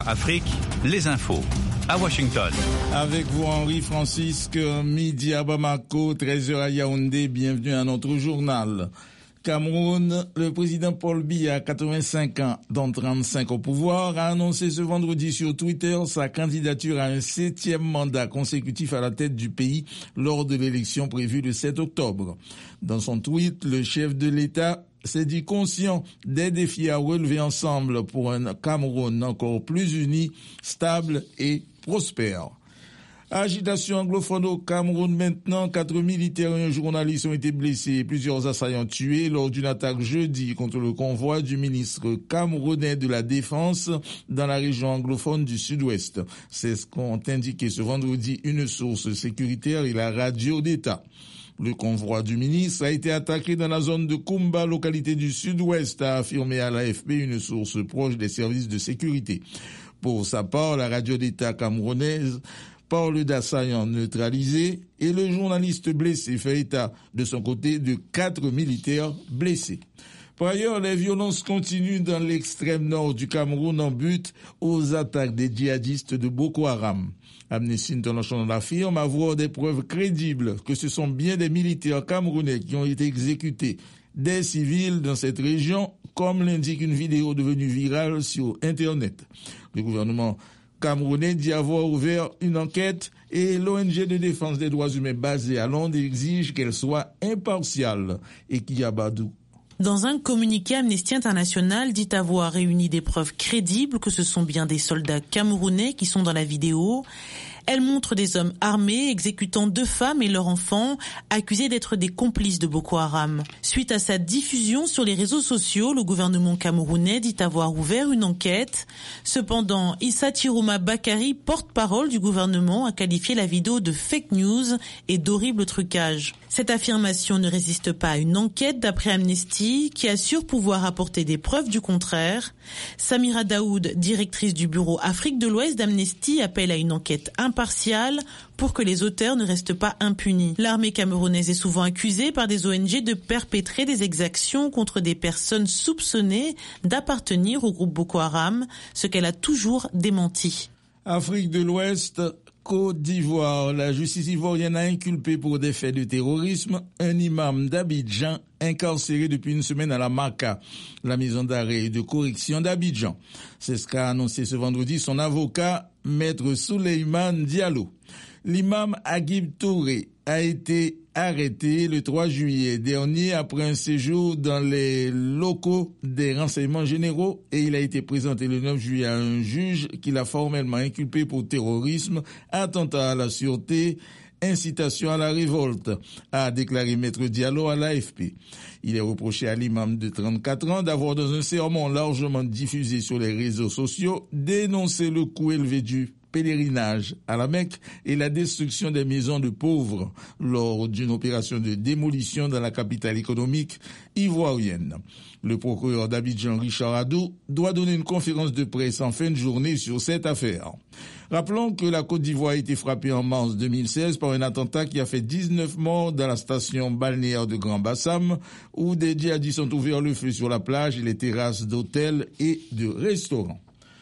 Afrique, les infos. À Washington. Avec vous, Henri-Francisque, midi à Bamako, 13h à Yaoundé. Bienvenue à notre journal. Cameroun, le président Paul Biya, 85 ans, dont 35 au pouvoir, a annoncé ce vendredi sur Twitter sa candidature à un 7e mandat consécutif à la tête du pays lors de l'élection prévue le 7 octobre. Dans son tweet, le chef de l'État s'est dit conscient des défis à relever ensemble pour un Cameroun encore plus uni, stable et prospère. Agitation anglophone au Cameroun maintenant. 4 militaires et un journaliste ont été blessés et plusieurs assaillants tués lors d'une attaque jeudi contre le convoi du ministre camerounais de la Défense dans la région anglophone du Sud-Ouest. C'est ce qu'ont indiqué ce vendredi une source sécuritaire et la radio d'État. Le convoi du ministre a été attaqué dans la zone de Kumba, localité du Sud-Ouest, a affirmé à l'AFP une source proche des services de sécurité. Pour sa part, la radio d'État camerounaise parle d'assaillants neutralisés et le journaliste blessé fait état de son côté de 4 militaires blessés. Par ailleurs, les violences continuent dans l'extrême nord du Cameroun en but aux attaques des djihadistes de Boko Haram. Amnesty International affirme avoir des preuves crédibles que ce sont bien des militaires camerounais qui ont été exécutés, des civils dans cette région, comme l'indique une vidéo devenue virale sur Internet. Le gouvernement camerounais dit avoir ouvert une enquête et l'ONG de défense des droits humains basée à Londres exige qu'elle soit impartiale. Et Kiyabadou. Dans un communiqué, Amnesty International dit avoir réuni des preuves crédibles que ce sont bien des soldats camerounais qui sont dans la vidéo. Elle montre des hommes armés exécutant 2 femmes et leurs enfants, accusés d'être des complices de Boko Haram. Suite à sa diffusion sur les réseaux sociaux, le gouvernement camerounais dit avoir ouvert une enquête. Cependant, Issa Tirouma Bakari, porte-parole du gouvernement, a qualifié la vidéo de fake news et d'horrible trucage. Cette affirmation ne résiste pas à une enquête d'après Amnesty, qui assure pouvoir apporter des preuves du contraire. Samira Daoud, directrice du bureau Afrique de l'Ouest d'Amnesty, appelle à une enquête impartiale pour que les auteurs ne restent pas impunis. L'armée camerounaise est souvent accusée par des ONG de perpétrer des exactions contre des personnes soupçonnées d'appartenir au groupe Boko Haram, ce qu'elle a toujours démenti. Afrique de l'Ouest, Côte d'Ivoire, la justice ivoirienne a inculpé pour des faits de terrorisme un imam d'Abidjan incarcéré depuis une semaine à la Maka, la maison d'arrêt et de correction d'Abidjan. C'est ce qu'a annoncé ce vendredi son avocat, maître Souleymane Diallo. L'imam Agib Touré a été arrêté le 3 juillet dernier après un séjour dans les locaux des renseignements généraux et il a été présenté le 9 juillet à un juge qui l'a formellement inculpé pour terrorisme, attentat à la sûreté, incitation à la révolte, a déclaré maître Diallo à l'AFP. Il est reproché à l'imam de 34 ans d'avoir, dans un sermon largement diffusé sur les réseaux sociaux, dénoncé le coût élevé du pèlerinage à la Mecque et la destruction des maisons de pauvres lors d'une opération de démolition dans la capitale économique ivoirienne. Le procureur d'Abidjan, Richard Adou, doit donner une conférence de presse en fin de journée sur cette affaire. Rappelons que la Côte d'Ivoire a été frappée en mars 2016 par un attentat qui a fait 19 morts dans la station balnéaire de Grand Bassam, où des djihadistes ont ouvert le feu sur la plage et les terrasses d'hôtels et de restaurants.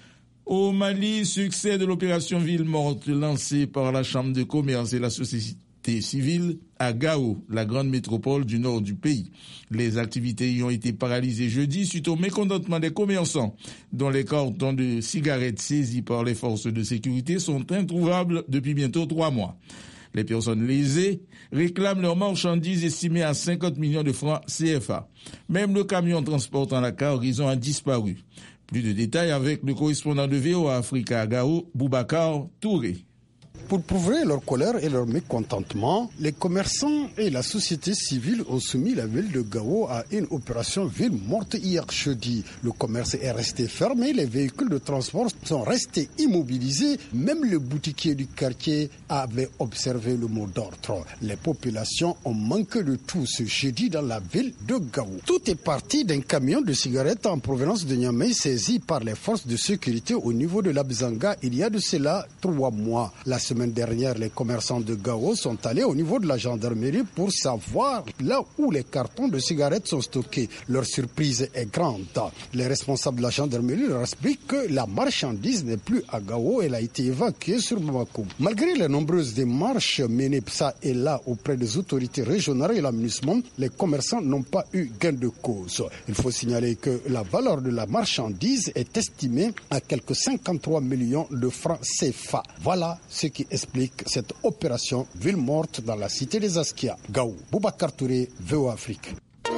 Au Mali, succès de l'opération Ville Morte lancée par la Chambre de commerce et la société civile à Gao, la grande métropole du nord du pays. Les activités y ont été paralysées jeudi suite au mécontentement des commerçants, dont les cartons de cigarettes saisis par les forces de sécurité sont introuvables depuis bientôt 3 mois. Les personnes lésées réclament leurs marchandises estimées à 50 millions de francs CFA. Même le camion transportant la cargaison a disparu. Plus de détails avec le correspondant de VOA Africa à Gao, Boubacar Touré. Pour prouver leur colère et leur mécontentement, les commerçants et la société civile ont soumis la ville de Gao à une opération ville morte hier jeudi. Le commerce est resté fermé, les véhicules de transport sont restés immobilisés. Même le boutiquier du quartier avait observé le mot d'ordre. Les populations ont manqué de tout ce jeudi dans la ville de Gao. Tout est parti d'un camion de cigarettes en provenance de Niamey saisi par les forces de sécurité au niveau de l'Abzanga il y a de cela 3 mois. La semaine semaine dernière, les commerçants de Gao sont allés au niveau de la gendarmerie pour savoir là où les cartons de cigarettes sont stockés. Leur surprise est grande. Les responsables de la gendarmerie leur expliquent que la marchandise n'est plus à Gao, elle a été évacuée sur Bamako. Malgré les nombreuses démarches menées ça et là auprès des autorités régionales et l'aménagement, les commerçants n'ont pas eu gain de cause. Il faut signaler que la valeur de la marchandise est estimée à quelques 53 millions de francs CFA. Voilà ce qui explique cette opération ville morte dans la cité des Askia. Gao, Boubacar Touré, VOA Afrique.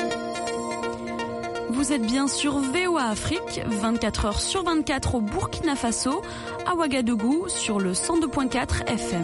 Vous êtes bien sur VOA Afrique, 24 heures sur 24 au Burkina Faso, à Ouagadougou sur le 102.4 FM.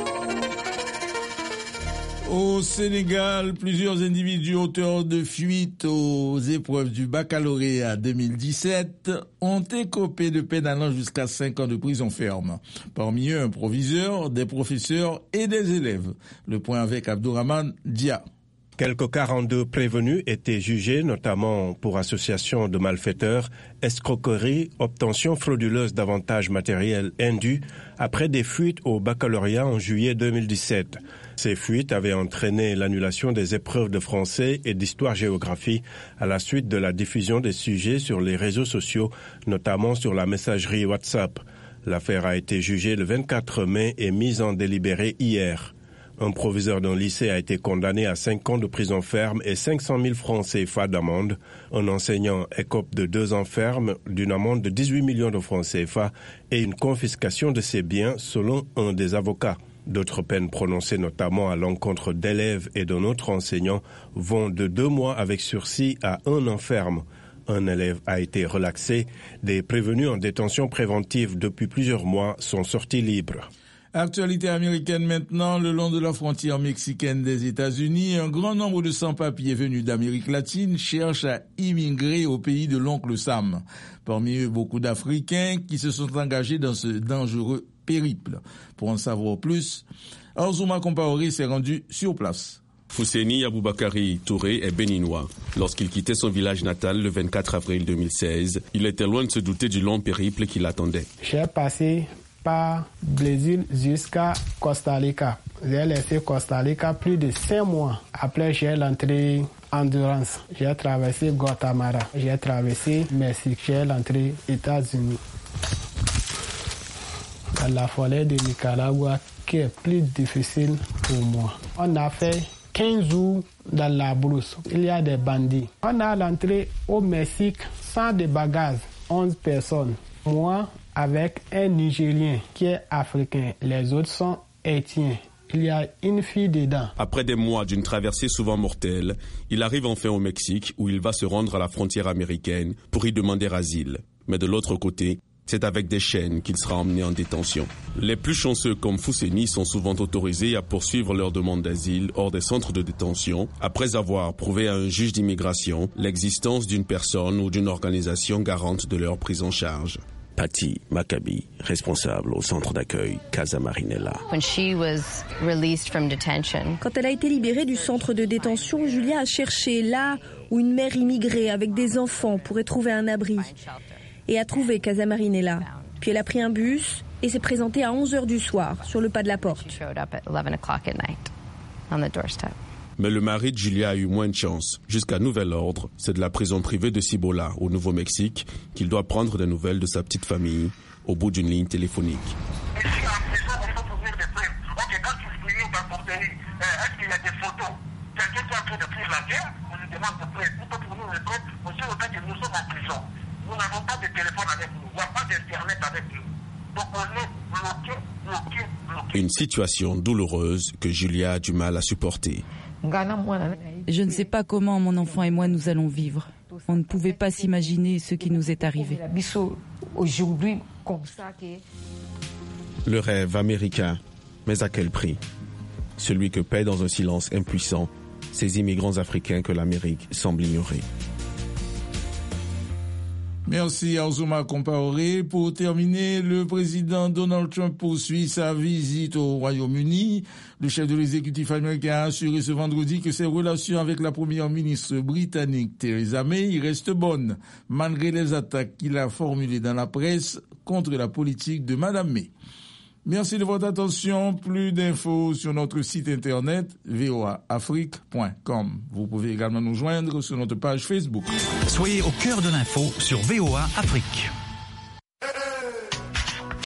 Au Sénégal, plusieurs individus auteurs de fuite aux épreuves du baccalauréat 2017 ont écopé de peine allant jusqu'à 5 ans de prison ferme. Parmi eux, un proviseur, des professeurs et des élèves. Le point avec Abdourahmane Dia. Quelques 42 prévenus étaient jugés, notamment pour association de malfaiteurs, escroquerie, obtention frauduleuse d'avantages matériels indus, après des fuites au baccalauréat en juillet 2017. Ces fuites avaient entraîné l'annulation des épreuves de français et d'histoire-géographie à la suite de la diffusion des sujets sur les réseaux sociaux, notamment sur la messagerie WhatsApp. L'affaire a été jugée le 24 mai et mise en délibéré hier. Un proviseur d'un lycée a été condamné à 5 ans de prison ferme et 500 000 francs CFA d'amende. Un enseignant écope de 2 ans ferme, d'une amende de 18 millions de francs CFA et une confiscation de ses biens selon un des avocats. D'autres peines prononcées notamment à l'encontre d'élèves et d'un autre enseignant vont de 2 mois avec sursis à 1 an ferme. Un élève a été relaxé. Des prévenus en détention préventive depuis plusieurs mois sont sortis libres. Actualité américaine maintenant, le long de la frontière mexicaine des États-Unis, un grand nombre de sans-papiers venus d'Amérique latine cherchent à immigrer au pays de l'oncle Sam. Parmi eux, beaucoup d'Africains qui se sont engagés dans ce dangereux périple. Pour en savoir plus, Azuma Compaoré s'est rendu sur place. Fousseni Aboubakari Touré est béninois. Lorsqu'il quittait son village natal le 24 avril 2016, il était loin de se douter du long périple qui l'attendait. J'ai passé par Brésil jusqu'à Costa Rica. J'ai laissé Costa Rica plus de 5 mois. Après, j'ai l'entrée Honduras. J'ai traversé Guatemala. J'ai traversé Mexique. J'ai l'entrée États-Unis. Dans la forêt de Nicaragua, qui est plus difficile pour moi. On a fait 15 jours dans la brousse. Il y a des bandits. On a l'entrée au Mexique sans de bagages. 11 personnes. Moi, avec un Nigérien qui est africain. Les autres sont haïtiens. Il y a une fille dedans. Après des mois d'une traversée souvent mortelle, il arrive enfin au Mexique où il va se rendre à la frontière américaine pour y demander asile. Mais de l'autre côté, c'est avec des chaînes qu'il sera emmené en détention. Les plus chanceux comme Fousseni sont souvent autorisés à poursuivre leur demande d'asile hors des centres de détention après avoir prouvé à un juge d'immigration l'existence d'une personne ou d'une organisation garante de leur prise en charge. Patty Maccabi, responsable au centre d'accueil Casa Marinella. Quand elle a été libérée du centre de détention, Julia a cherché là où une mère immigrée avec des enfants pourrait trouver un abri. Et a trouvé Casa Marinella. Puis elle a pris un bus et s'est présentée à 11h du soir sur le pas de la porte. Mais le mari de Julia a eu moins de chance. Jusqu'à nouvel ordre, c'est de la prison privée de Cibola, au Nouveau-Mexique, qu'il doit prendre des nouvelles de sa petite famille, au bout d'une ligne téléphonique. Nous n'avons pas de téléphone avec nous, il n'y a pas d'internet avec nous. Donc on est bloqué. Une situation douloureuse que Julia a du mal à supporter. Je ne sais pas comment mon enfant et moi nous allons vivre. On ne pouvait pas s'imaginer ce qui nous est arrivé. Le rêve américain, mais à quel prix? Celui que paient dans un silence impuissant ces immigrants africains que l'Amérique semble ignorer. Merci Azuma Compaoré. Pour terminer, le président Donald Trump poursuit sa visite au Royaume-Uni. Le chef de l'exécutif américain a assuré ce vendredi que ses relations avec la première ministre britannique Theresa May restent bonnes, malgré les attaques qu'il a formulées dans la presse contre la politique de Madame May. Merci de votre attention. Plus d'infos sur notre site internet voaafrique.com. Vous pouvez également nous joindre sur notre page Facebook. Soyez au cœur de l'info sur VOA Afrique.